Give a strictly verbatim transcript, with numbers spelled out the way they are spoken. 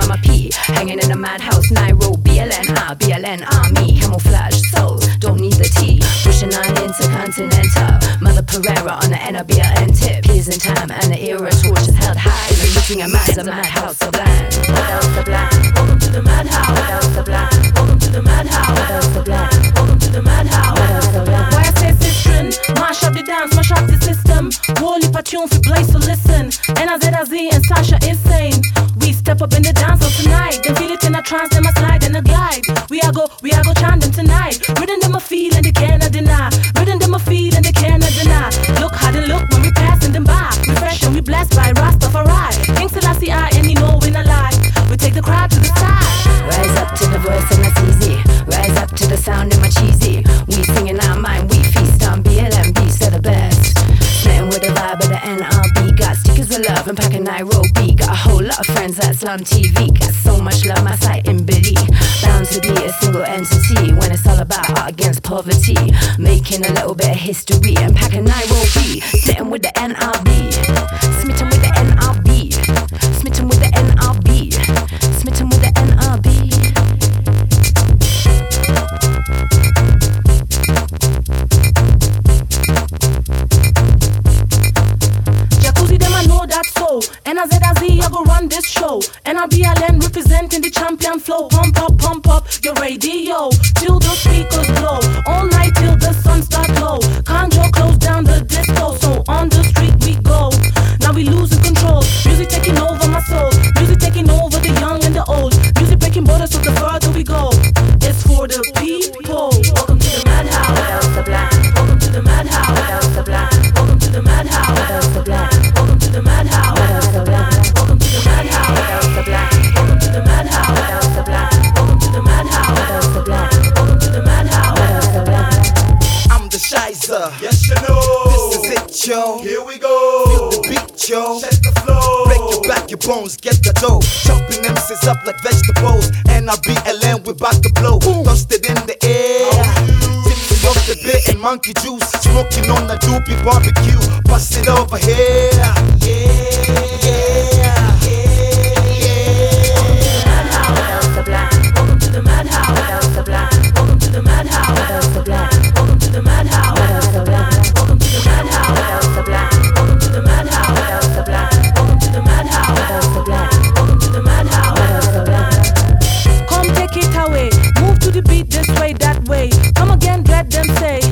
I'm a P, hanging in a madhouse, Nairobi, L N R, B L N Army, camouflage, soul, don't need the T, pushing on intercontinental, Mother Pereira on the N R B L N tip, peers in time and the era torches held high, the meeting a man's a madhouse sublime. Madhouse sublime, welcome to the madhouse. Madhouse sublime, welcome to the madhouse. Madhouse sublime, welcome to the madhouse. Madhouse sublime. Why I say cistern, mash up the dance, mash up the system. Wally tune for blaze, so listen. N Z A Z and Sasha insane. We step up in the dance hall tonight. Then feel it in a trance, then I slide and a glide. We are go, we are go chant them tonight. Rhythm them a feel and they cannot deny. Rhythm them a feel and they cannot deny. Look how they look when we passing them by. We fresh and we blessed by Rastafari. King Selassie I and he know we not lie. We take the crowd to the side. Rise up to the voice and that's easy. Rise up to the sound in my cheesy. We singing our mind, we feast on B L M beats, they're the best. Smitten with the vibe of the N R B. Got stickers with love and packing Nairobi. Got a whole lot of friends at Slum T V. Got so much love, my sight in Billy. Bound to be a single entity when it's all about art against poverty. Making a little bit of history and packing Nairobi. Smitten with the N R B. Smitten with the N R B. Smitten with the N R B. Smitten with the N R B. N Z A Z, I go run this show. N R B L N representing the champion flow. Pump up, pump up your radio till the speakers blow. All night till the sun start low. Conjure close down the disco. So on the street we go. Now we losing control. Music taking over my soul. Music taking over the young and the old. Music breaking borders so the further we go. It's for the people. Welcome to the madhouse. Madhouse sublime. Welcome to the madhouse. Madhouse sublime. Welcome to the madhouse. Madhouse sublime. Welcome to the madhouse. Madhouse sublime. Welcome to the madhouse. Madhouse sublime. Welcome to the madhouse. Madhouse sublime. Welcome to the madhouse. Madhouse sublime. Welcome to the madhouse. Madhouse sublime. I'm the Shizer. Yes, you know. This is it, yo. Here we go. Feel the beat, yo. Set the flow. Break your back, your bones, get the dough. Chopping M Cs up like vegetables. N R B L N, we bout to blow. Dusted in the air. Tipsy off the bit and monkey juice. Smoking on the doobie barbecue. Bust it over here. Yeah, yeah. Madhouse sublime. Welcome to the madhouse. Madhouse sublime. Welcome to the madhouse. Madhouse sublime. Welcome to the madhouse. Madhouse sublime. Welcome to the madhouse. Madhouse sublime. Welcome to the madhouse. Madhouse sublime. Welcome to the madhouse. Madhouse sublime. Welcome to the madhouse. Madhouse sublime. Come take it away. Move to the beat this way, that way. Come again, let them say.